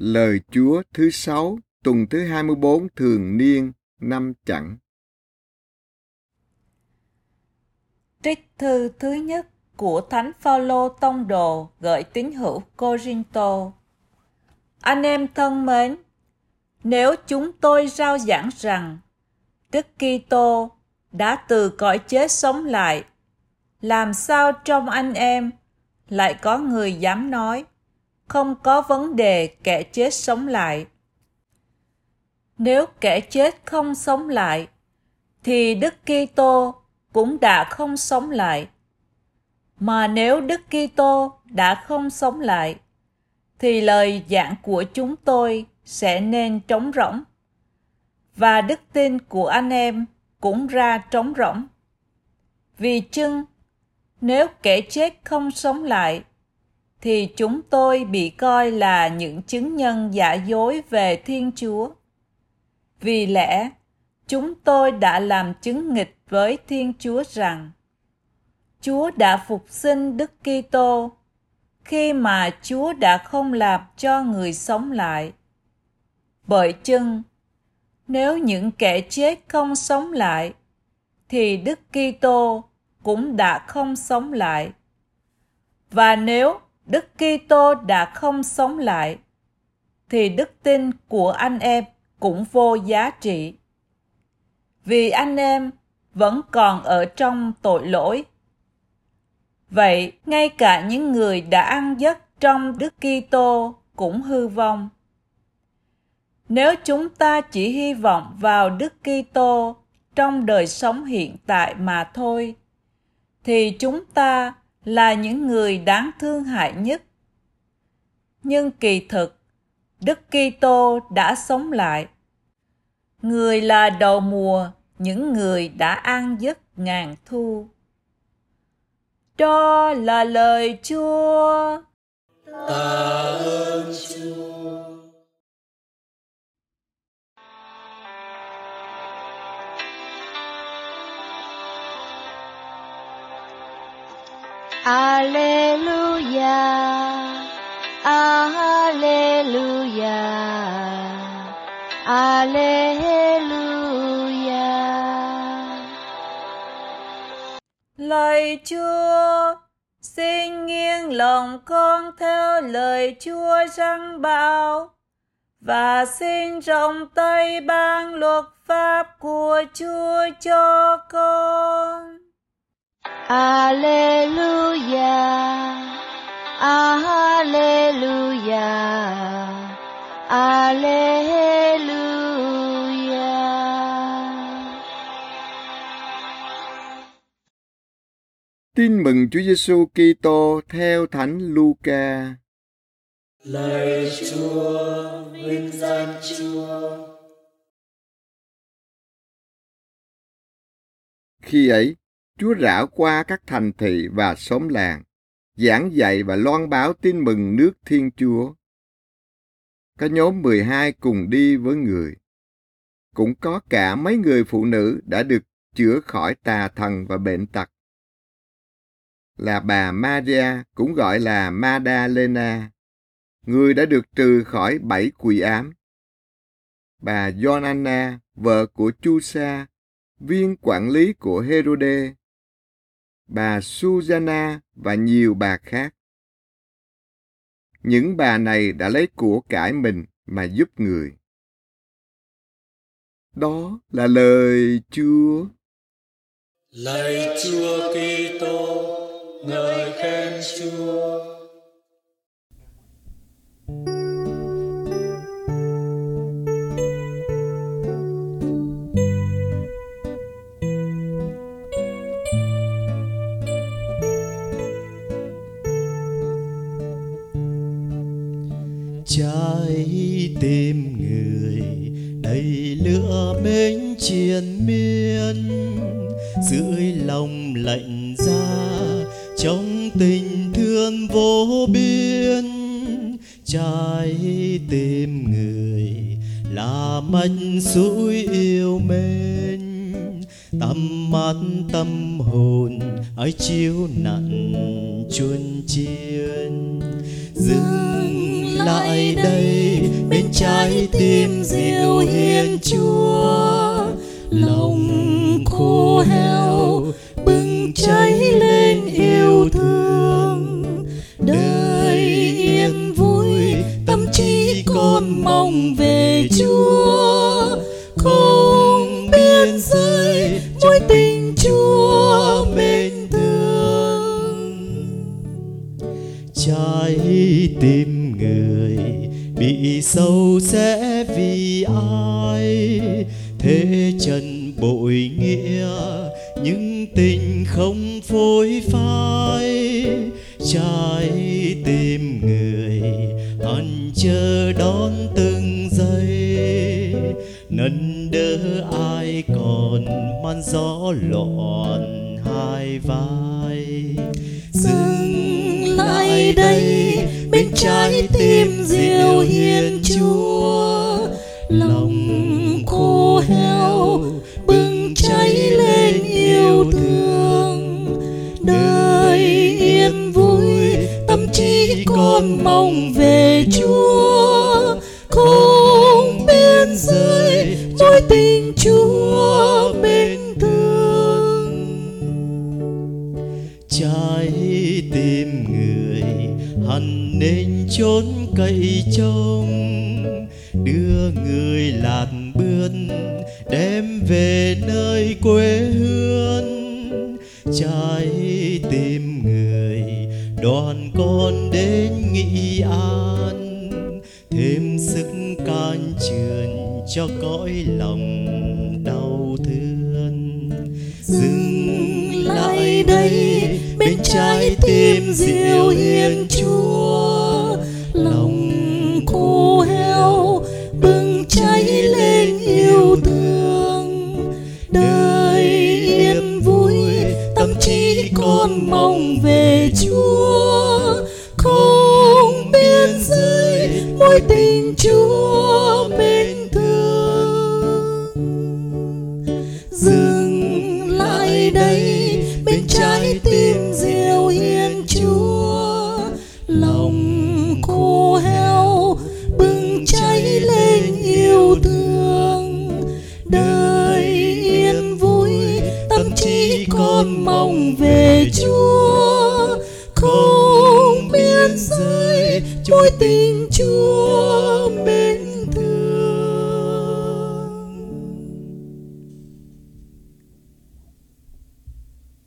Lời Chúa thứ 6, tuần thứ 24 thường niên năm Chẵn. Trích thư thứ nhất của Thánh Phaolô tông đồ gửi tín hữu Cô-rinh-tô. Anh em thân mến, nếu chúng tôi rao giảng rằng Đức Kitô đã từ cõi chết sống lại, làm sao trong anh em lại có người dám nói không có vấn đề kẻ chết sống lại? Nếu kẻ chết không sống lại, thì Đức Kitô cũng đã không sống lại. Mà nếu Đức Kitô đã không sống lại, thì lời giảng của chúng tôi sẽ nên trống rỗng, và đức tin của anh em cũng ra trống rỗng. Vì chưng, nếu kẻ chết không sống lại, thì chúng tôi bị coi là những chứng nhân giả dối về Thiên Chúa. Vì lẽ, chúng tôi đã làm chứng nghịch với Thiên Chúa rằng Chúa đã phục sinh Đức Kitô khi mà Chúa đã không làm cho người sống lại. Bởi chưng, nếu những kẻ chết không sống lại, thì Đức Kitô cũng đã không sống lại. Và nếu Đức Kitô đã không sống lại, thì đức tin của anh em cũng vô giá trị. Vì anh em vẫn còn ở trong tội lỗi. Vậy, ngay cả những người đã ăn giấc trong Đức Kitô cũng hư vong. Nếu chúng ta chỉ hy vọng vào Đức Kitô trong đời sống hiện tại mà thôi, thì chúng ta là những người đáng thương hại nhất. Nhưng kỳ thực, Đức Kitô đã sống lại. Người là đầu mùa những người đã an giấc ngàn thu. Đó là lời Chúa. Tạ ơn Chúa. Alleluia, Alleluia, Alleluia. Lạy Chúa, xin nghiêng lòng con theo lời Chúa răn bảo, và xin rộng tay ban luật pháp của Chúa cho con. Alleluia, Alleluia, Alleluia. Tin mừng Chúa Giêsu Kitô theo Thánh Luca. Lạy Chúa, vinh danh Chúa. Khi ấy, Chúa rảo qua các thành thị và xóm làng, giảng dạy và loan báo tin mừng nước Thiên Chúa. Có nhóm 12 cùng đi với người. Cũng có cả mấy người phụ nữ đã được chữa khỏi tà thần và bệnh tật. Là bà Maria, cũng gọi là Madalena, người đã được trừ khỏi 7 quỷ ám. Bà Gioanna, vợ của Chusa, viên quản lý của Herode. Bà Susanna và nhiều bà khác. Những bà này đã lấy của cải mình mà giúp người. Đó là lời Chúa. Lạy Chúa Kitô, ngợi khen Chúa. Trái tim người đầy lửa mến triền miên, dưới lòng lạnh giá trong tình thương vô biên. Trái tim người là mạch suối yêu mến, tâm mắt tâm hồn ấy chiếu nặng chuôn chiên. Dừng lại đây trái tim dịu hiền Chúa. Lòng khô héo bừng cháy lên yêu thương, đời yên vui tâm trí con mong về Chúa. Không biên giới mối tình Chúa mến thương. Trái tim người bị sâu xé vì ai, thế trần bội nghĩa nhưng tình không phôi phai. Trái tim người hằn chờ đón từng giây, nâng đỡ ai còn man gió loạn hai vai. Dừng lại đây bên trái tim dịu hiền Chúa. Lòng khô héo bừng cháy lên yêu thương, đời yên vui tâm trí con mong về Chúa. Không biên giới mối tình Chúa mến thương. Trái tim người hằn nên chốn cậy trông, đưa người lạc bước đem về nơi quê hương. Trái tim người đoàn con đến Nghị An, thêm sức can trường cho cõi lòng đau thương. Dừng lại đây bên trái tim dịu hiền Chúa. Lòng khô héo bừng cháy lên yêu thương, đời yên vui tâm trí con mong về Chúa. Không biên giới mối tình Chúa mến thương. Dừng lại đây bên trái tim dịu hiền Chúa. Lòng khô héo bừng cháy lên yêu thương, đời yên vui tâm trí con mong về Chúa. Không biên giới mối tình Chúa